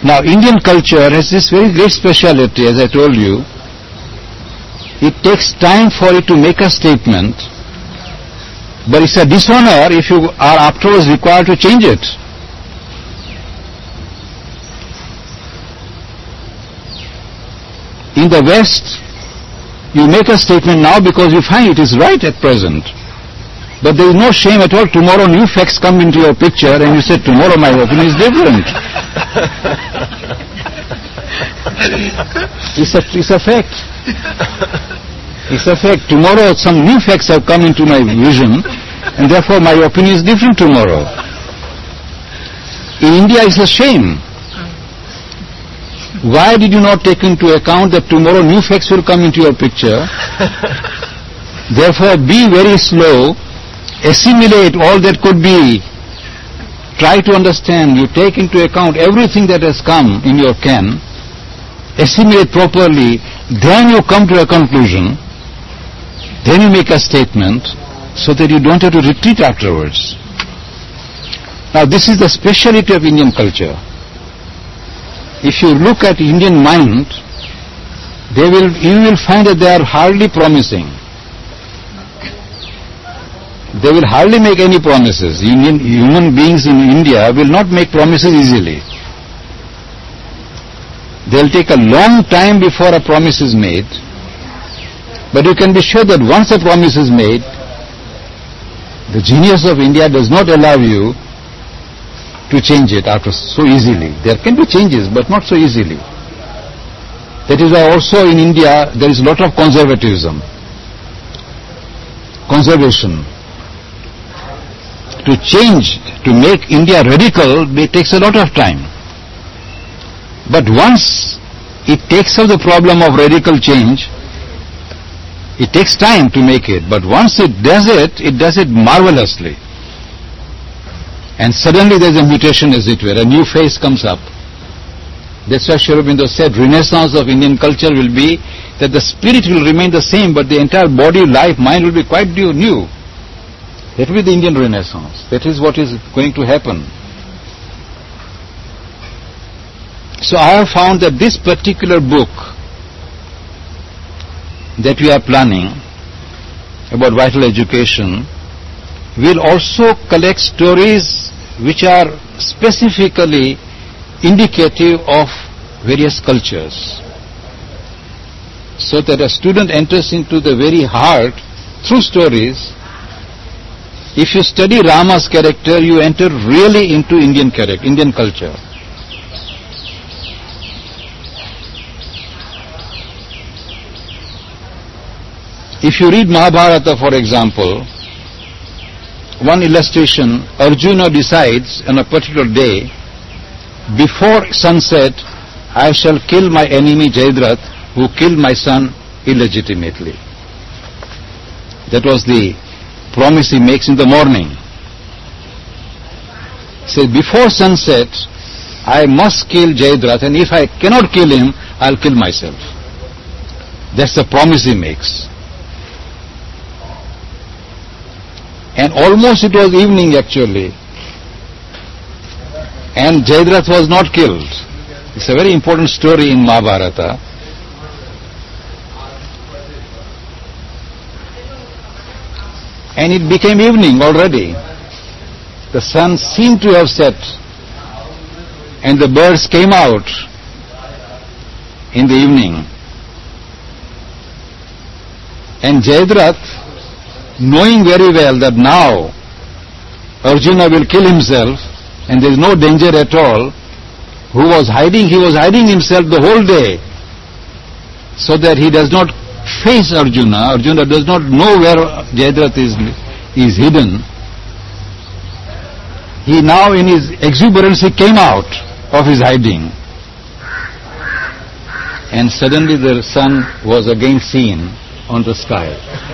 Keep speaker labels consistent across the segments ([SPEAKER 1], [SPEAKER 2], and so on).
[SPEAKER 1] Now, Indian culture has this very great speciality, as I told you. It takes time for it to make a statement, but it's a dishonor if you are afterwards required to change it. In the West, you make a statement now because you find it is right at present. But there is no shame at all. Tomorrow new facts come into your picture and you say, tomorrow my opinion is different. It's a fact. It's a fact. Tomorrow some new facts have come into my vision and therefore my opinion is different tomorrow. In India it's a shame. Why did you not take into account that tomorrow new facts will come into your picture? Therefore be very slow. Assimilate all that could be. Try to understand. You take into account everything that has come in your ken. Assimilate properly. Then you come to a conclusion. Then you make a statement so that you don't have to retreat afterwards. Now this is the speciality of Indian culture. If you look at Indian mind, you will find that they are hardly promising. They will hardly make any promises. Human beings in India will not make promises easily. They will take a long time before a promise is made. But you can be sure that once a promise is made, the genius of India does not allow you to change it after so easily. There can be changes, but not so easily. That is why also in India there is a lot of conservatism, conservation. To change, to make India radical, it takes a lot of time. But once it takes up the problem of radical change, it takes time to make it. But once it does it marvelously. And suddenly there is a mutation, as it were, a new phase comes up. That's why Sri Aurobindo said, renaissance of Indian culture will be that the spirit will remain the same, but the entire body, life, mind will be quite new. That will be the Indian Renaissance. That is what is going to happen. So I have found that this particular book that we are planning about vital education will also collect stories which are specifically indicative of various cultures, so that a student enters into the very heart through stories. If you study Rama's character, you enter really into Indian culture. If you read Mahabharata, for example, one illustration, Arjuna decides on a particular day, before sunset, I shall kill my enemy Jayadratha, who killed my son illegitimately. That was the promise he makes in the morning. He says, before sunset, I must kill Jayadratha, and if I cannot kill him, I'll kill myself. That's the promise he makes. And almost it was evening actually. And Jayadratha was not killed. It's a very important story in Mahabharata. And it became evening already. The sun seemed to have set. And the birds came out in the evening. And Jayadratha, knowing very well that now Arjuna will kill himself and there is no danger at all, he was hiding himself the whole day so that he does not face Arjuna. Arjuna does not know where Jayadratha is hidden. He now in his exuberance he came out of his hiding, and suddenly the sun was again seen on the sky.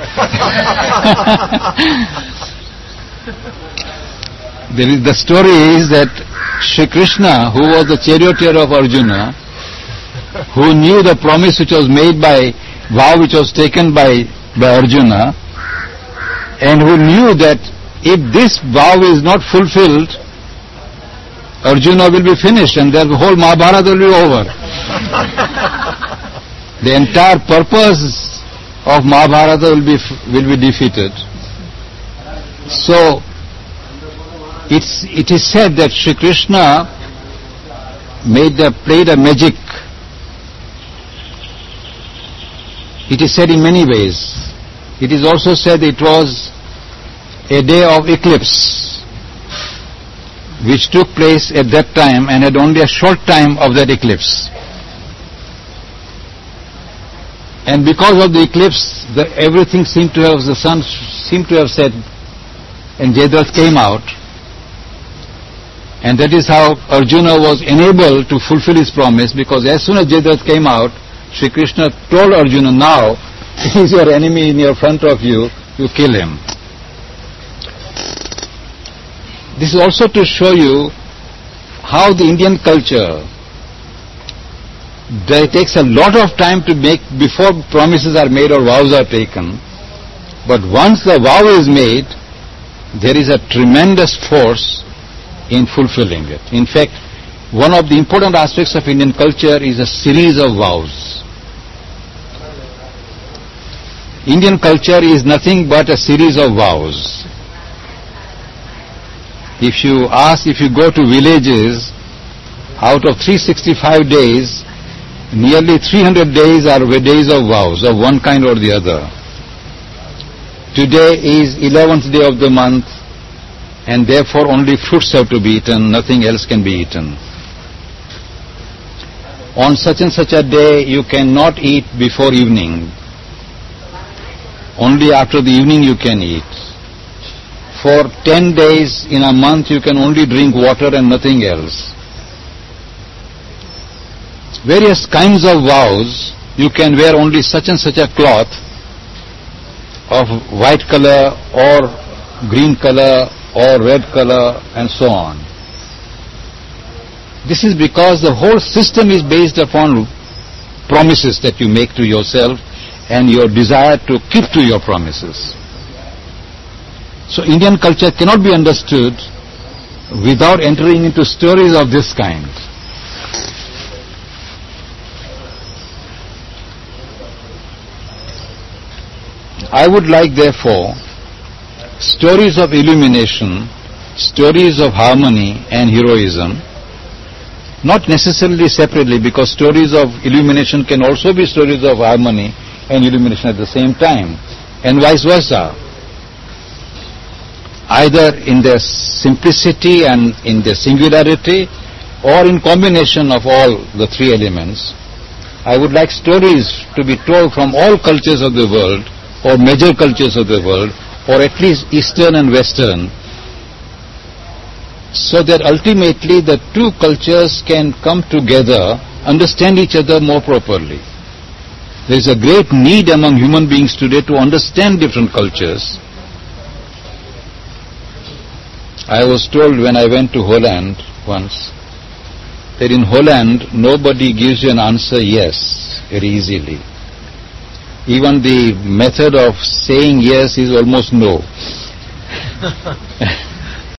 [SPEAKER 1] The story is that Shri Krishna, who was the charioteer of Arjuna, who knew the promise which was made by vow which was taken by Arjuna, and who knew that if this vow is not fulfilled, Arjuna will be finished and the whole Mahabharata will be over. The entire purpose of Mahabharata will be defeated. So, it is said that Sri Krishna played a magic. It is said in many ways. It is also said it was a day of eclipse, which took place at that time and had only a short time of that eclipse. And because of the eclipse, everything seemed to have, the sun seemed to have set, and Jayadratha came out. And that is how Arjuna was enabled to fulfill his promise, because as soon as Jayadratha came out, Sri Krishna told Arjuna, now, he is your enemy in your front of you, you kill him. This is also to show you how the Indian culture, it takes a lot of time to make, before promises are made or vows are taken. But once the vow is made, there is a tremendous force in fulfilling it. In fact, one of the important aspects of Indian culture is a series of vows. Indian culture is nothing but a series of vows. If you go to villages, out of 365 days, nearly 300 days are days of vows of one kind or the other. Today is 11th day of the month, and therefore only fruits have to be eaten, nothing else can be eaten. On such and such a day, you cannot eat before evening. Only after the evening you can eat. For 10 days in a month, you can only drink water and nothing else. Various kinds of vows. You can wear only such and such a cloth of white color or green color or red color and so on. This is because the whole system is based upon promises that you make to yourself and your desire to keep to your promises. So Indian culture cannot be understood without entering into stories of this kind. I would like, therefore, stories of illumination, stories of harmony and heroism, not necessarily separately, because stories of illumination can also be stories of harmony and illumination at the same time, and vice versa. Either in their simplicity and in their singularity, or in combination of all the three elements. I would like stories to be told from all cultures of the world, or major cultures of the world, or at least Eastern and Western, so that ultimately the two cultures can come together, understand each other more properly. There is a great need among human beings today to understand different cultures. I was told when I went to Holland once, that in Holland nobody gives you an answer yes very easily. Even the method of saying yes is almost no.